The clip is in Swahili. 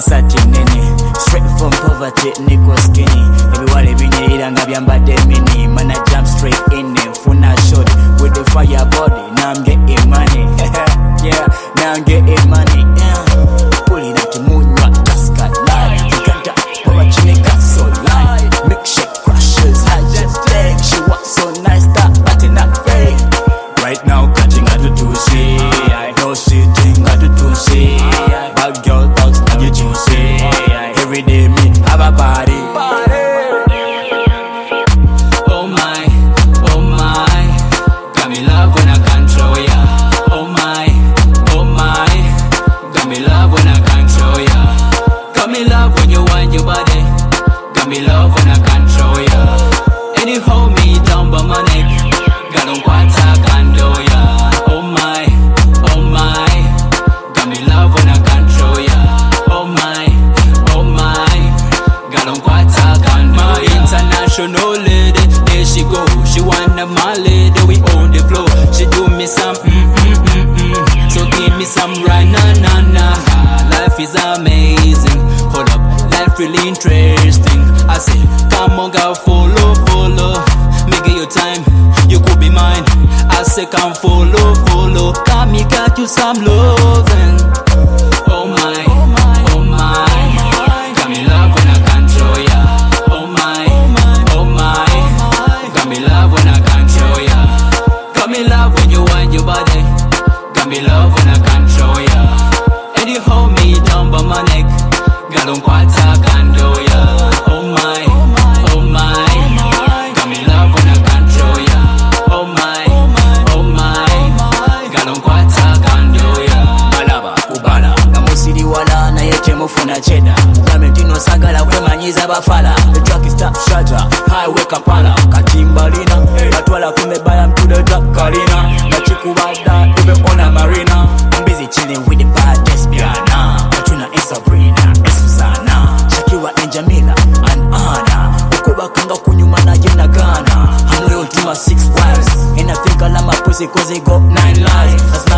sati nene. Straight from poverty, niko skinny. Everywhere binyirira nga byambadde mini. Man I jump straight in it, funa short with the fire body. Now I'm getting money. Yeah, now I'm getting money. Pulling out the moon, just got light. You can't touch over chinika so light. Milkshake crushes, I just leg. She walks so nice, that body not fake. Right now, catching out the juicy. I know she think out the juicy. Bad girl talks and you juicy. Every day me have a party. Oh my, oh my. Got me love when I control ya. Oh my, oh my. Got me love when I control ya. Got me love when you wind your body. Got me love when I control ya. And you hold me down by my neck. Got on quanta condo ya. Oh my, oh my. Got me love when I control ya. Oh my, oh my. Got on quanta condo. My international lady, there she go. She wanna my lady, we on the floor. She do me some so give me some right na. Life is amazing. Hold up, life really interesting. I say, come on girl, follow. Make it your time, you could be mine. I say, come follow. Come me got you some loving. Oh my, oh my. Got me love when I control ya. Oh my, oh my. Got me love when I control ya. Got me love when you wind your body. Got me love when I control ya. And you hold me down by my neck. Got on quanta condo ya. Oh my, oh my. Got me love when I control ya. Oh my, oh my. Got on quanta condo ya. Balaba, kubala. Namusiri wala na yeche mufuna cheda. Kame dino sagala kwemanyiza bafala. The truck is top shaja, highway Kampala. Katimbalina, katwala kumebaya mtude Kalina. Nachikubada, ube ona marina. I'm busy chilling with the bad lesbiana. Katrina and Sabrina, and Susanna. Shakira and Jamila, and Anna. Ukuba kanga kunyuma na jena Ghana. I'm loyal to my 6 wives. And I think I love my pussy cause they got 9 lives. That's